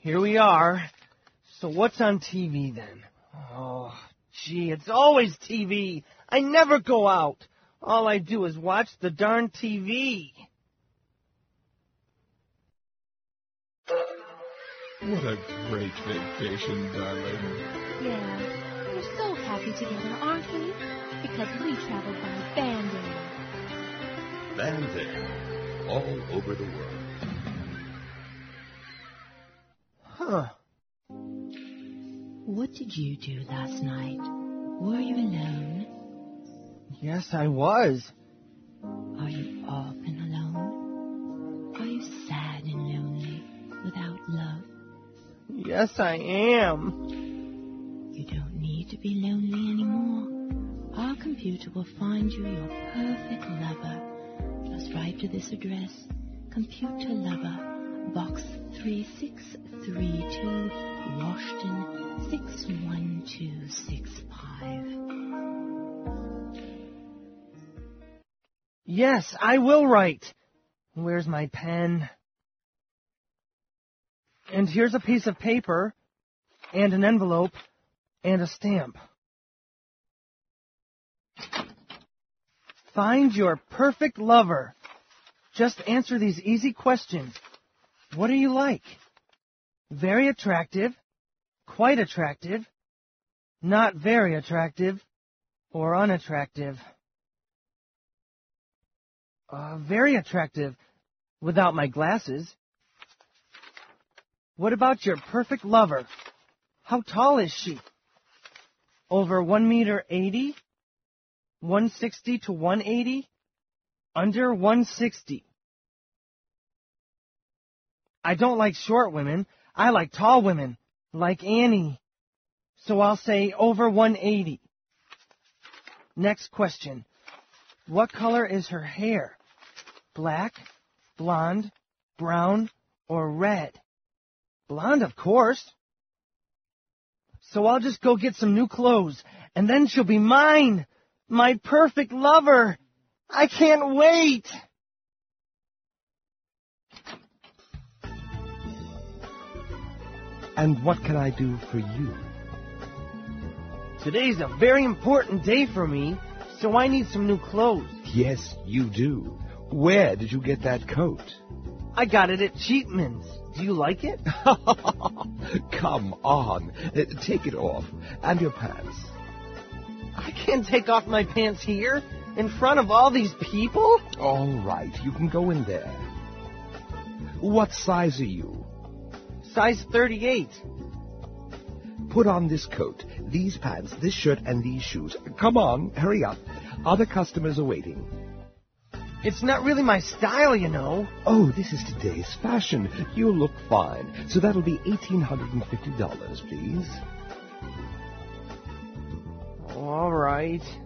here we are. So what's on TV then? Oh, gee, it's always TV. I never go out. All I do is watch the darn TV. What a great vacation, darling. Yeah, we're so happy together, aren't we? Because we traveled by Band-Aid. Band-Aid, all over the world. Huh. What did you do last night? Were you alone? Yes, I was. Are you often alone? Are you sad and lonely without love? Yes, I am. You don't need to be lonely anymore. Our computer will find you your perfect lover. Just write to this address, Computer Lover, Box 3632, Washington 61265. Yes, I will write. Where's my pen? And here's a piece of paper, and an envelope, and a stamp. Find your perfect lover. Just answer these easy questions. What are you like? Very attractive, quite attractive, not very attractive, or unattractive. Very attractive, without my glasses. What about your perfect lover? How tall is she? Over 1 meter 80? 160 to 180? Under 160. I don't like short women. I like tall women, like Annie. So I'll say over 180. Next question. What color is her hair? Black, blonde, brown, or red? Blonde, of course. So I'll just go get some new clothes, and then she'll be mine. My perfect lover. I can't wait. And what can I do for you? Today's a very important day for me, so I need some new clothes. Yes, you do. Where did you get that coat? I got it at Cheatman's. Do you like it? Come on. Take it off. And your pants. I can't take off my pants here, in front of all these people. All right, you can go in there. What size are you? Size 38. Put on this coat, these pants, this shirt, and these shoes. Come on, hurry up. Other customers are waiting. It's not really my style, you know. Oh, this is today's fashion. You'll look fine. So that'll be $1,850, please. All right.